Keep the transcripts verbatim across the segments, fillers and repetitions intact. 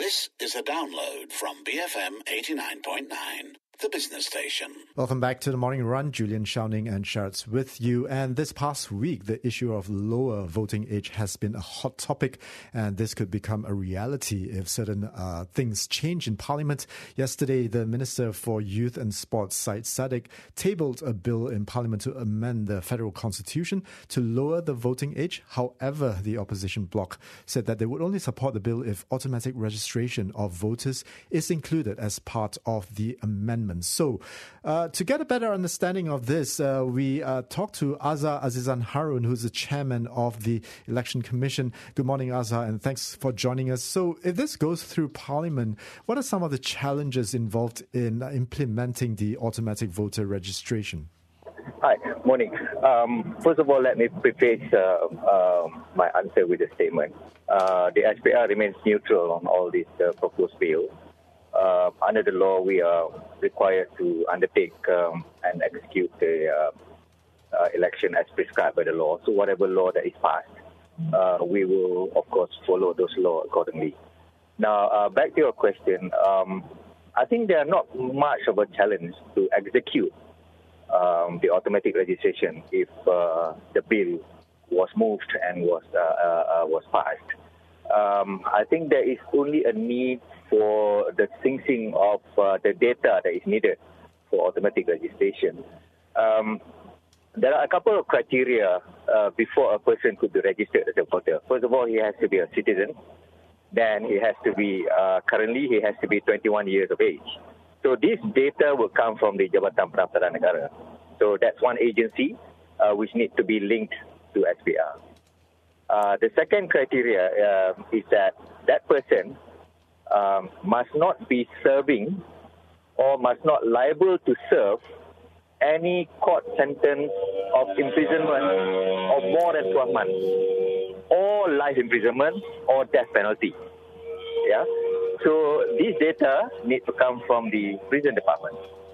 This is a download from B F M eighty-nine point nine, the business station. Welcome back to the Morning Run. Julian Shouning and Shards with you. And this past week, the issue of lower voting age has been a hot topic, and this could become a reality if certain uh, things change in Parliament. Yesterday, the Minister for Youth and Sports, Syed Saddiq, tabled a bill in Parliament to amend the federal constitution to lower the voting age. However, the opposition bloc said that they would only support the bill if automatic registration of voters is included as part of the amendment. So, uh, to get a better understanding of this, uh, we uh, talked to Azhar Azizan Harun, who's the chairman of the Election Commission. Good morning, Azhar, and thanks for joining us. So, if this goes through Parliament, what are some of the challenges involved in implementing the automatic voter registration? Hi, morning. Um, first of all, let me preface uh, uh, my answer with a statement. Uh, the S P R remains neutral on all these uh, proposed bills. Uh, under the law, we are required to undertake um, and execute the uh, uh, election as prescribed by the law. So whatever law that is passed, uh, we will, of course, follow those laws accordingly. Now, uh, back to your question, um, I think there are not much of a challenge to execute um, the automatic registration if uh, the bill was moved and was uh, uh, was passed. Um, I think there is only a need for the syncing of uh, the data that is needed for automatic registration. Um, there are a couple of criteria uh, before a person could be registered as a voter. First of all, he has to be a citizen. Then he has to be, uh, currently he has to be twenty-one years of age. So this data will come from the Jabatan Pendaftaran Negara. So that's one agency uh, which needs to be linked to S P R. Uh, the second criteria uh, is that that person um, must not be serving or must not liable to serve any court sentence of imprisonment of more than twelve months, or life imprisonment or death penalty. Yeah. So these data need to come from the prison department.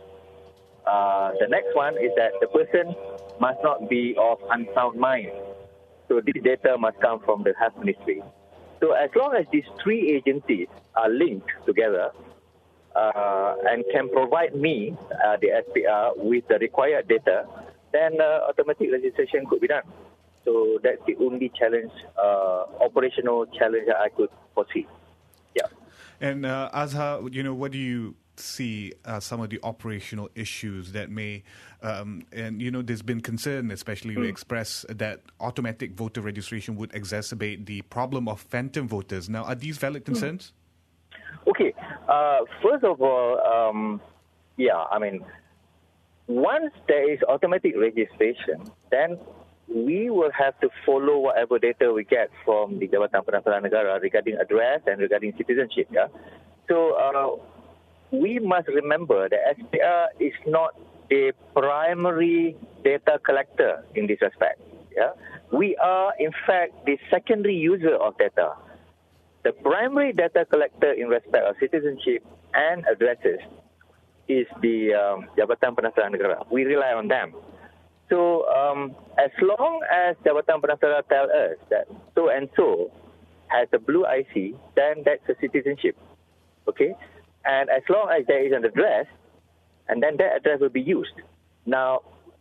Uh, the next one is that the person must not be of unsound mind. So this data must come from the Health Ministry. So as long as these three agencies are linked together uh, and can provide me, uh, the S P R, with the required data, then uh, automatic registration could be done. So that's the only challenge, uh, operational challenge that I could foresee. Yeah. And uh, Azhar, you know, what do you see uh, some of the operational issues that may, um, and you know, there's been concern, especially mm. we express that automatic voter registration would exacerbate the problem of phantom voters. Now, are these valid concerns? Mm. Okay. Uh, first of all, um, yeah, I mean, once there is automatic registration, then we will have to follow whatever data we get from the Jabatan Pendaftaran Negara regarding address and regarding citizenship. Yeah. So, uh, we must remember that S P R is not the primary data collector in this respect. Yeah? We are, in fact, the secondary user of data. The primary data collector in respect of citizenship and addresses is the um, Jabatan Pendaftaran Negara. We rely on them. So, um, as long as Jabatan Pendaftaran tell us that so and so has a blue I C, then that's a citizenship. Okay? And as long as there is an address, and then that address will be used. Now,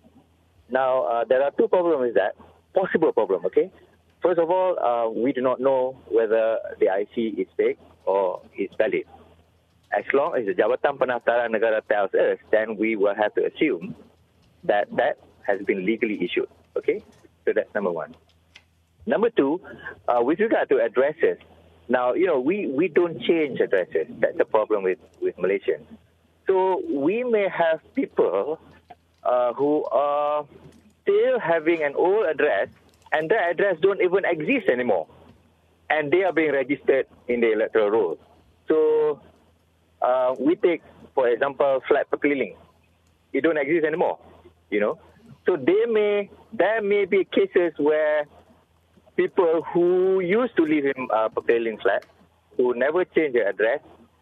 now uh, there are two problems with that. Possible problem, okay? First of all, uh, we do not know whether the I C is fake or is valid. As long as the Jabatan Pendaftaran Negara tells us, then we will have to assume that that has been legally issued, okay? So that's number one. Number two, uh, with regard to addresses, now, you know, we, we don't change addresses. That's the problem with, with Malaysians. So we may have people uh, who are still having an old address, and that address don't even exist anymore. And they are being registered in the electoral roll. So uh, we take, for example, Flat Pekeliling. It don't exist anymore, you know. So they may there may be cases where people who used to live in uh, Pekeliling flat, who never change their address,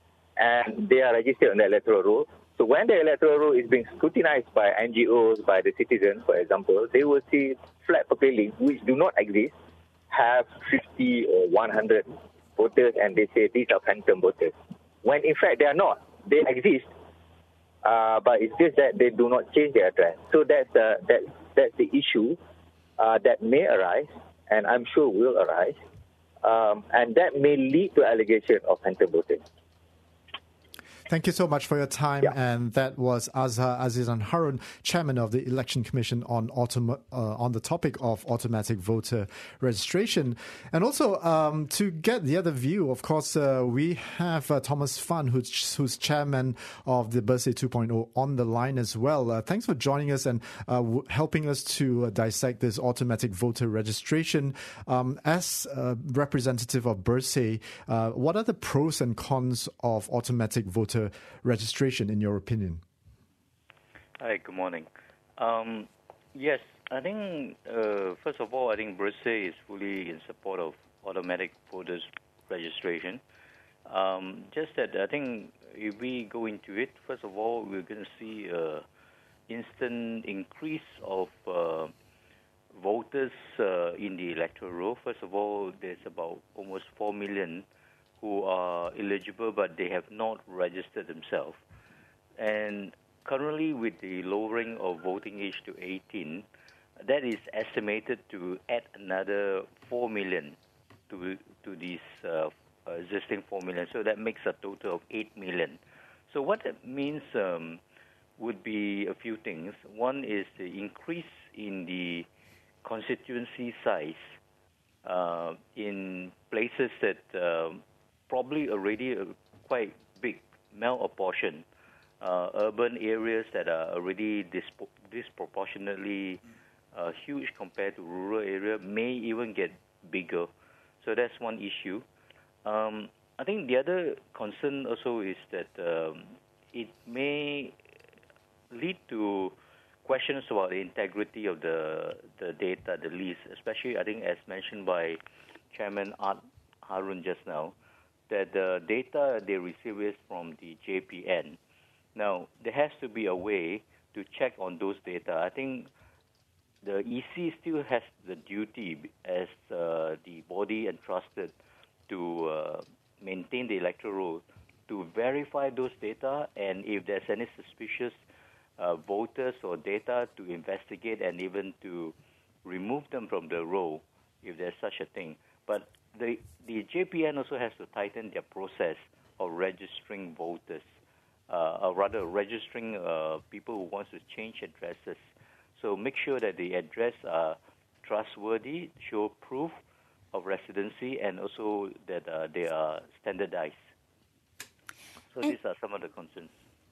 and they are registered on the electoral roll. So when the electoral roll is being scrutinized by N G Os, by the citizens, for example, they will see flat Pekeliling, which do not exist, have fifty or one hundred voters and they say these are phantom voters, when in fact they are not. They exist, uh, but it's just that they do not change their address. So that's uh, that that's the issue uh, that may arise, and I'm sure will arise, um, and that may lead to allegation of phantom voting. Thank you so much for your time. Yeah. And that was Azhar Azizan Harun, Chairman of the Election Commission, on autom- uh, on the topic of automatic voter registration. And also, um, to get the other view, of course, uh, we have uh, Thomas Fan, who's, who's Chairman of the Bersih two point oh, on the line as well. Uh, thanks for joining us and uh, w- helping us to uh, dissect this automatic voter registration. Um, as a representative of Bersih, uh, what are the pros and cons of automatic voter registration, in your opinion? Hi, good morning. Um, yes, I think, uh, first of all, I think Bersih is fully in support of automatic voters registration. Um, just that I think if we go into it, first of all, we're going to see an instant increase of uh, voters uh, in the electoral roll. First of all, there's about almost four million who are eligible, but they have not registered themselves. And currently, with the lowering of voting age to eighteen, that is estimated to add another four million to to these uh, existing four million. So that makes a total of eight million. So what that means um, would be a few things. One is the increase in the constituency size uh, in places that uh, probably already uh, quite big, malapportioned. Uh, urban areas that are already disp- disproportionately uh, huge compared to rural area may even get bigger. So that's one issue. Um, I think the other concern also is that um, it may lead to questions about the integrity of the the data, the list, especially I think as mentioned by Chairman Art Harun just now, that the data they receive is from the J P N. Now, there has to be a way to check on those data. I think the E C still has the duty as uh, the body entrusted to uh, maintain the electoral roll to verify those data, and if there's any suspicious uh, voters or data, to investigate and even to remove them from the roll if there's such a thing. But the the J P N also has to tighten their process of registering voters, uh, or rather registering uh, people who want to change addresses. So make sure that the address are trustworthy, show proof of residency, and also that uh, they are standardized. So and these are some of the concerns.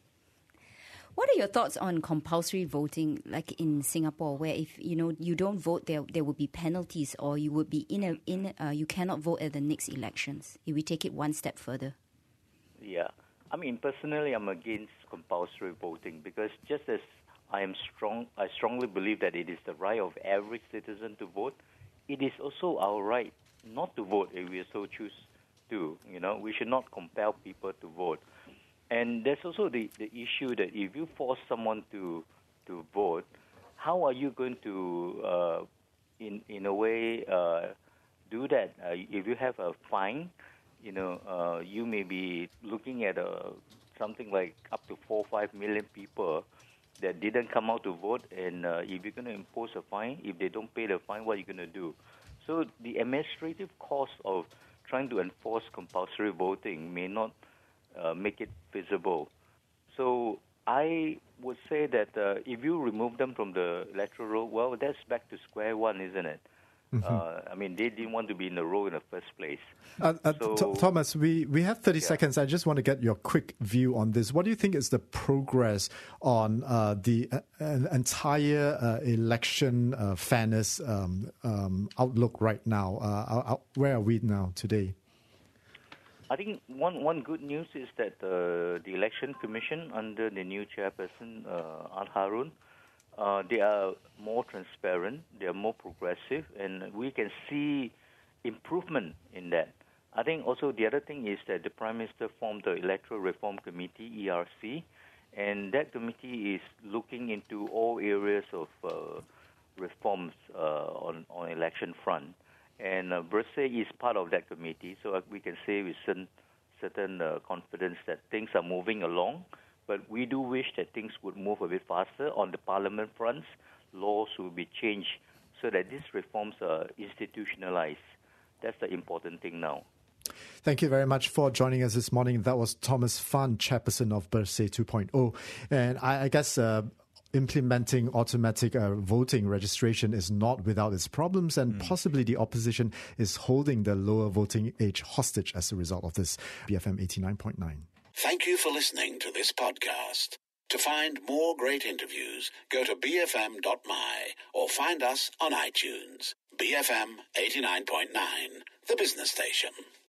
What are your thoughts on compulsory voting, like in Singapore, where if you know you don't vote, there there will be penalties, or you would be in a, in uh, you cannot vote at the next elections? If we take it one step further. Yeah, I mean personally, I'm against compulsory voting because just as I am strong, I strongly believe that it is the right of every citizen to vote. It is also our right not to vote if we so choose to. You know, we should not compel people to vote. And there's also the, the issue that if you force someone to to vote, how are you going to, uh, in in a way, uh, do that? Uh, if you have a fine, you know, uh, you may be looking at a, something like up to four or five million people that didn't come out to vote, and uh, if you're going to impose a fine, if they don't pay the fine, what are you going to do? So the administrative cost of trying to enforce compulsory voting may not uh, make it feasible. So I would say that uh, if you remove them from the electoral roll, well, that's back to square one, isn't it? Mm-hmm. Uh, I mean, they didn't want to be in the roll in the first place. Uh, uh, so, Th- Thomas, we, we have thirty yeah. seconds. I just want to get your quick view on this. What do you think is the progress on uh, the uh, entire uh, election uh, fairness um, um, outlook right now? Uh, where are we now today? I think one, one good news is that uh, the Election Commission under the new chairperson, uh, Art Harun, Uh, they are more transparent, they are more progressive, and we can see improvement in that. I think also the other thing is that the Prime Minister formed the Electoral Reform Committee, E R C, and that committee is looking into all areas of uh, reforms uh, on, on election front. And uh, Bersih is part of that committee, so uh, we can say with certain, certain uh, confidence that things are moving along. But we do wish that things would move a bit faster on the parliament fronts. Laws will be changed so that these reforms are institutionalized. That's the important thing now. Thank you very much for joining us this morning. That was Thomas Fan, chairperson of Bersih two point oh. And I, I guess uh, implementing automatic uh, voting registration is not without its problems, and mm. possibly the opposition is holding the lower voting age hostage as a result of this. B F M eighty-nine point nine. Thank you for listening to this podcast. To find more great interviews, go to b f m dot m y or find us on iTunes. B F M eighty-nine point nine, the business station.